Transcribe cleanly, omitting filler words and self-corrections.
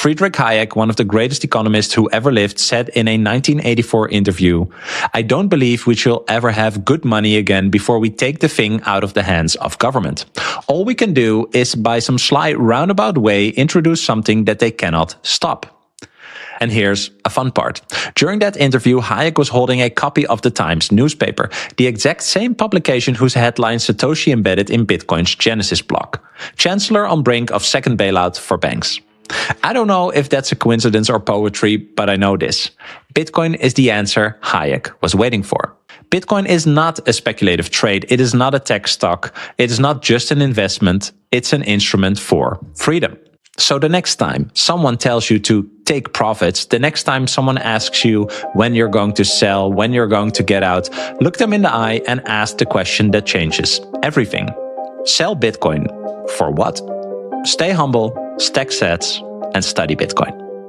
Friedrich Hayek, one of the greatest economists who ever lived, said in a 1984 interview, "I don't believe we shall ever have good money again before we take the thing out of the hands of government. All we can do is by some sly roundabout way introduce something that they cannot stop." And here's a fun part. During that interview, Hayek was holding a copy of the Times newspaper, the exact same publication whose headline Satoshi embedded in Bitcoin's Genesis block. Chancellor on brink of second bailout for banks. I don't know if that's a coincidence or poetry, but I know this. Bitcoin is the answer Hayek was waiting for. Bitcoin is not a speculative trade. It is not a tech stock. It is not just an investment. It's an instrument for freedom. So the next time someone tells you to take profits, the next time someone asks you when you're going to sell, when you're going to get out, look them in the eye and ask the question that changes everything. Sell Bitcoin for what? Stay humble, stack sats, and study Bitcoin.